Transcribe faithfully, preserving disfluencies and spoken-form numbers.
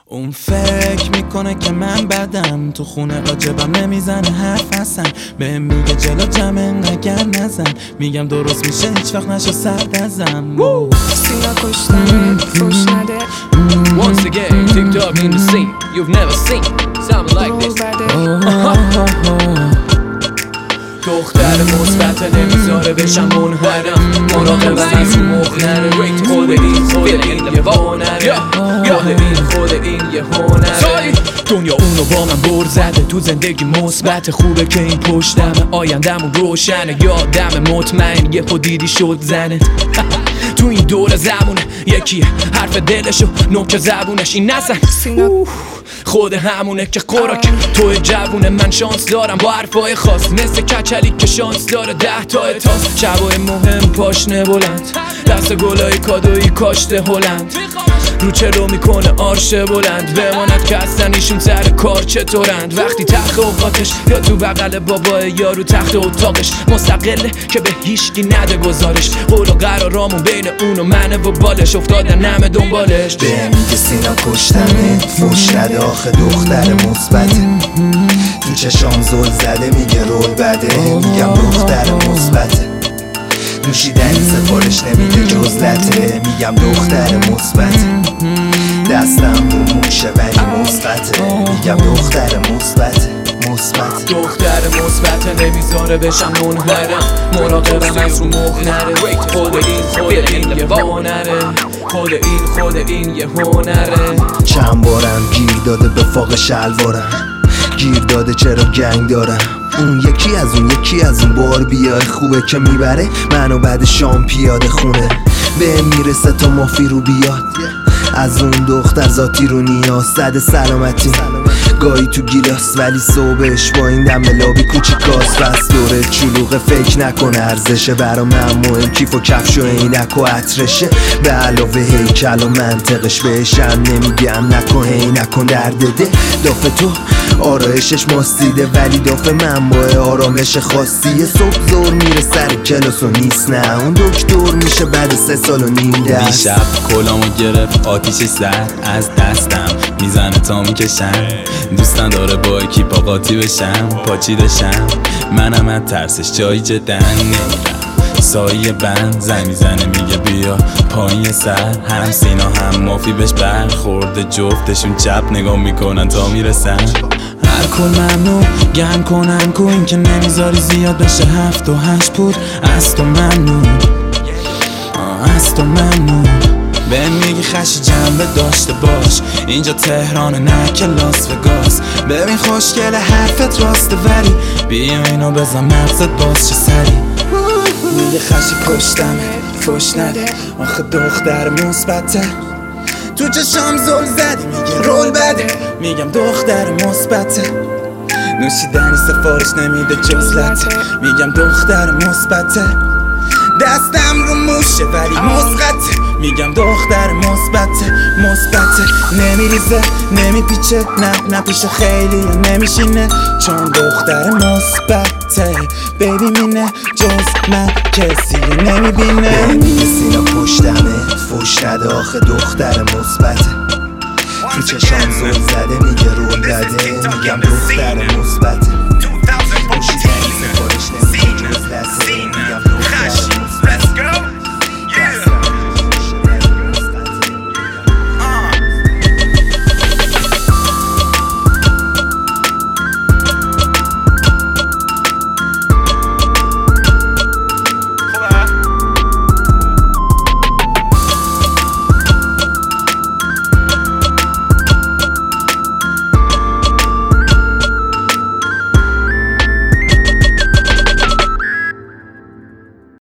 اون فکر میکنه که من بدم، تو خونه راجبم نمیزنه حرف هستن، به میگه جلو جمع انقدر نزن، میگم درست میشه هیچ وقت نشو سرد ازم. سینا کشتنه فوش نده. Once again, TikTok in the scene you've never seen something like this. دختر مثبت نمیذاره بشم منحرم، مراقبم از اون مخ نره، خود این خود این یه هنره، خود این خود این یه هنره. دنیا اونو با من بر زده، تو زندگی مثبت، خوبه که این پشتمه، آیندمون روشنه، یادم مطمئن یه خودیدی شد زنت. تو این دور زمونه یکیه حرف دلشو نوک زبونش این نزن، خود همونه که خوراک تو جوونه. من شانس دارم با حرفای خاص، مثل کچلی که شانس داره ده تا اتاس، شبای مهم پاشنه بلند، دست گلای کادویی کاشته هلند، رو چرا میکنه آرشه بلند، بماند که اصلا ایشون سر کار چطورند. وقتی تخت اوقاتش یا تو بغل بابای یا رو تخت اتاقش، مستقله که به هیچکی نده گزارش، قول و قرارامون بین اون و منه و بالش، افتادن همه دنبالش. به میگه سینا کشتنه فوش نده، آخه دختر مثبته، تو چشام زل زده میگه رول بده، میگم دختر مثبته، نوشیدنی سفارش نمیده جز لته، میگم دختر مثبته، دستم رو موشه ولی مثبته، میگم دختر مثبته مثبت. دختر مثبت نمیذاره بشم منحرم، مراقبم از رو مخ نره، خود این خود این یه هنره، خود این خود این یه هنره. چند بارم گیر داده به فاق شلوارم، گیر داده چرا گنگ دارم، اون یکی از اون یکی از اون بار بیای، خوبه که میبره منو بعد شام پیاده خونه، به میرسه تا مافی رو بیاد، از اون دختر ذاتی رو نیاز زده سلامتی، گاهی تو گیلاس ولی صبحش با این دم لابی کوچیکاست، بس دوره چلوغه فکر نکنه ارزشه، برا من مهم کیف و کفش و عینک و عطرشه، به علاوه هیکل و منطقش، بهشم نمیگم نکن هی نکن درده، دافه تو آرایشش ماستیده ولی دافه من با آرامش خاصیه، صبح زور میره سر کلاس و نیست، نه اون دکتر میشه بعد سه سال و نیم دست. دیشب کلامو گرفت آتیشش زد از دستم، میزنه تا میکشم، دوستان داره با اکیپا قاطی بشم، پاچیدشم، منم از ترسش جایی جدا نمیرم، سایه بند زنگ میزنه میگه بیا پایین سر، هم سینا هم مافی بهش برخورده، جفتشون چپ نگاه میکنن تا میرسن، هر کل ممنون گم کنم کو این که نمیذاری زیاد بشه هفت و هشت پور، از تو ممنون از تو ممنون، به میگی خشی جنبه داشته باش، اینجا تهرانه نه که لاس وگاس، ببین خوشگل حرفت راسته ولی بیا اینو بزن مغزت باز چه سری، میگه خشی کشتمه فوش نده، آخه دختر مثبته، تو چشام زل زدی میگه رول بده، میگم دختر مثبته، نوشیدنی سفارش نمیده جز لته، میگم دختر مثبته، دستم رو موشه ولی مسقطه، میگم دختر مثبته مثبته، نمیریزه نمیپیچه نه نه پیش خیلی نمیشینه، چون دختر مثبته، بیبی مینه جز من کسی نمیبینه. میگه سینا پشتمه فوش نده، آخه دختر مثبته، تو چشام زل زده میگه رول بده، میگم دختر مثبته، نوشیدنی سفارش نمیده جز لته، میگم